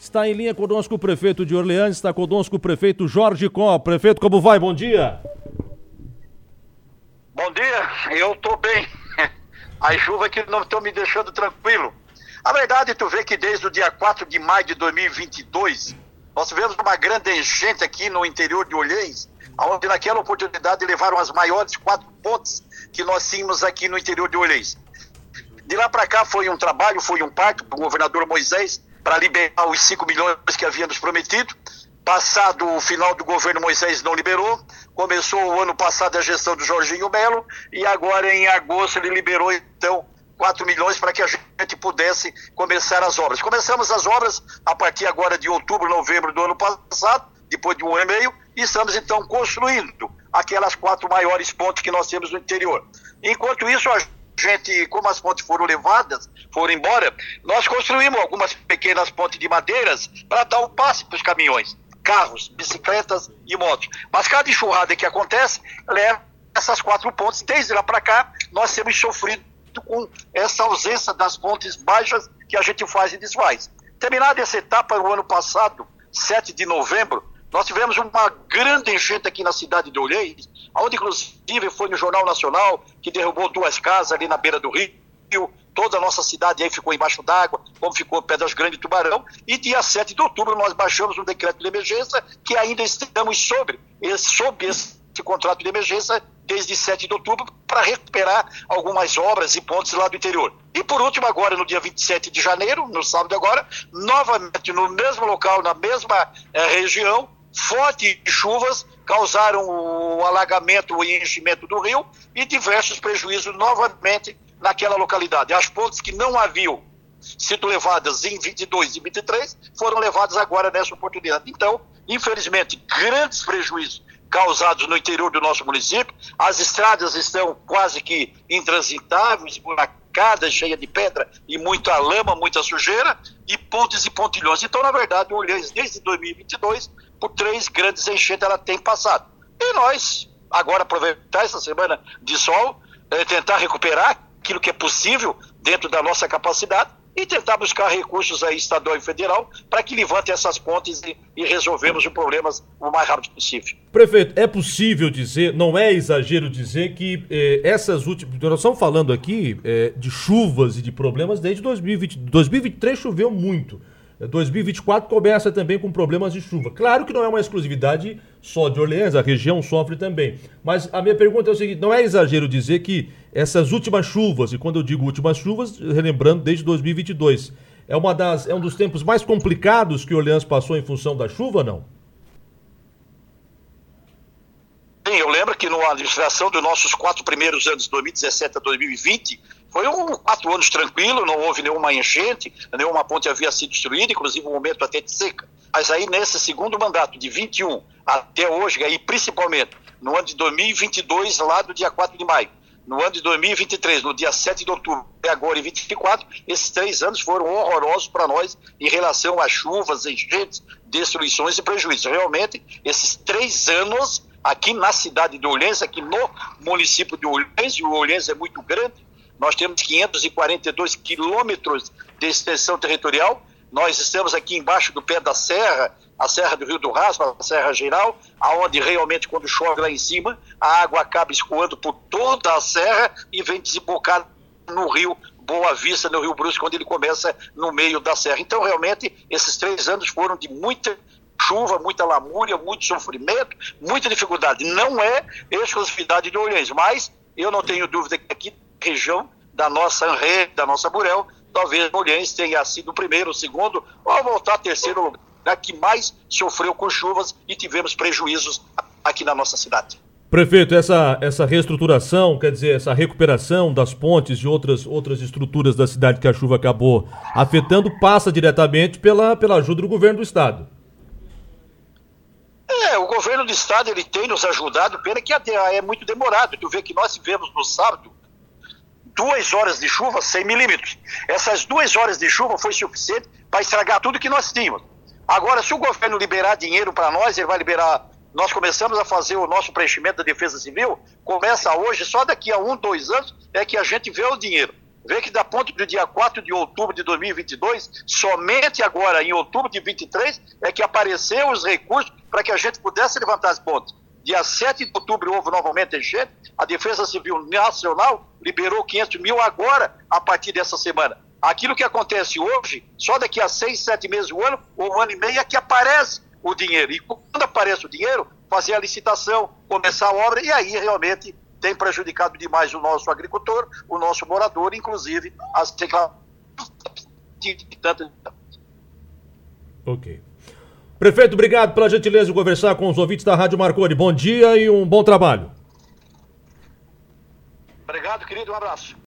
Está em linha conosco o prefeito de Orleans, está conosco o prefeito Jorge Có. Prefeito, como vai? Bom dia. Bom dia, eu tô bem. As chuvas que não estão me deixando tranquilo. A verdade, tu vê que desde o dia 4 de maio de 2022, nós tivemos uma grande enchente aqui no interior de Orleans, onde naquela oportunidade levaram as maiores 4 pontes que nós tínhamos aqui no interior de Orleans. De lá para cá foi um trabalho, foi um parto do governador Moisés para liberar os 5 milhões que havia nos prometido. Passado o final do governo Moisés não liberou, começou o ano passado a gestão do Jorginho Melo e agora em agosto ele liberou então 4 milhões para que a gente pudesse começar as obras. Começamos as obras a partir agora de outubro, novembro do ano passado, depois de 1 ano e meio, e estamos então construindo aquelas 4 maiores pontes que nós temos no interior. Enquanto isso, a gente, como as pontes foram levadas, foram embora, nós construímos algumas pequenas pontes de madeiras para dar o passe para os caminhões, carros, bicicletas e motos. Mas cada enxurrada que acontece, leva essas 4 pontes. Desde lá para cá, nós temos sofrido com essa ausência das pontes baixas que a gente faz e desfaz. Terminada essa etapa, no ano passado, 7 de novembro, nós tivemos uma grande enchente aqui na cidade de Orleans, onde inclusive foi no Jornal Nacional, que derrubou 2 casas ali na beira do rio, toda a nossa cidade aí ficou embaixo d'água, como ficou Pedras Grandes e Tubarão, e dia 7 de outubro nós baixamos um decreto de emergência, que ainda estamos sob esse contrato de emergência desde 7 de outubro, para recuperar algumas obras e pontes lá do interior. E por último, agora no dia 27 de janeiro, no sábado agora, novamente no mesmo local, na mesma região, fortes chuvas causaram o alagamento e enchimento do rio e diversos prejuízos novamente naquela localidade. As pontes que não haviam sido levadas em 22 e 23 foram levadas agora nessa oportunidade. Então, infelizmente, grandes prejuízos causados no interior do nosso município. As estradas estão quase que intransitáveis, esburacadas, cheias de pedra e muita lama, muita sujeira, e pontes e pontilhões. Então, na verdade, o Orleans, desde 2022, por 3 grandes enchentes ela tem passado. E nós, agora, aproveitar essa semana de sol, tentar recuperar aquilo que é possível dentro da nossa capacidade e tentar buscar recursos aí estadual e federal para que levante essas pontes e resolvemos os problemas o mais rápido possível. Prefeito, é possível dizer, não é exagero dizer que essas últimas... Nós estamos falando aqui de chuvas e de problemas desde 2020. 2023 choveu muito. 2024 começa também com problemas de chuva. Claro que não é uma exclusividade só de Orleans, a região sofre também. Mas a minha pergunta é o seguinte, não é exagero dizer que essas últimas chuvas, e quando eu digo últimas chuvas, relembrando desde 2022, é um dos tempos mais complicados que Orleans passou em função da chuva, não? Sim, eu lembro que na administração dos nossos 4 primeiros anos, 2017 a 2020, foi 4 anos tranquilo, não houve nenhuma enchente, nenhuma ponte havia sido destruída, inclusive um momento até de seca. Mas aí nesse segundo mandato, de 21 até hoje, aí principalmente no ano de 2022, lá do dia 4 de maio, no ano de 2023, no dia 7 de outubro e agora em 2024, esses 3 anos foram horrorosos para nós em relação a chuvas, enchentes, destruições e prejuízos. Realmente, esses 3 anos aqui na cidade de Orleans, aqui no município de Orleans, e o Orleans é muito grande, nós temos 542 quilômetros de extensão territorial, nós estamos aqui embaixo do pé da serra, a Serra do Rio do Rastro, a Serra Geral, aonde realmente quando chove lá em cima, a água acaba escoando por toda a serra e vem desembocar no rio Boa Vista, no Rio Brusque, quando ele começa no meio da serra. Então realmente esses 3 anos foram de muita chuva, muita lamúria, muito sofrimento, muita dificuldade. Não é exclusividade de Orleans, mas eu não tenho dúvida que aqui na região da nossa rede, da nossa Burel, talvez Orleans tenha sido o primeiro, o segundo, ou voltar a terceiro lugar, que mais sofreu com chuvas e tivemos prejuízos aqui na nossa cidade. Prefeito, essa reestruturação, quer dizer, essa recuperação das pontes e outras estruturas da cidade que a chuva acabou afetando, passa diretamente pela ajuda do governo do estado. O governo do estado ele tem nos ajudado, pena que é muito demorado. Tu vê que nós tivemos no sábado 2 horas de chuva, 100 milímetros. Essas 2 horas de chuva foi suficiente para estragar tudo que nós tínhamos. Agora, se o governo liberar dinheiro para nós, ele vai liberar. Nós começamos a fazer o nosso preenchimento da Defesa Civil, começa hoje, só daqui a 1, 2 anos é que a gente vê o dinheiro. Vê que da ponto do dia 4 de outubro de 2022, somente agora, em outubro de 23, é que apareceram os recursos para que a gente pudesse levantar as pontes. Dia 7 de outubro houve novamente enchente, a Defesa Civil Nacional liberou 500 mil agora, a partir dessa semana. Aquilo que acontece hoje, só daqui a 6, 7 meses do ano, ou um ano e meio, é que aparece o dinheiro. E quando aparece o dinheiro, fazer a licitação, começar a obra, e aí realmente tem prejudicado demais o nosso agricultor, o nosso morador, inclusive as Ok. Prefeito, obrigado pela gentileza de conversar com os ouvintes da Rádio Marconi. Bom dia e um bom trabalho. Obrigado, querido. Um abraço.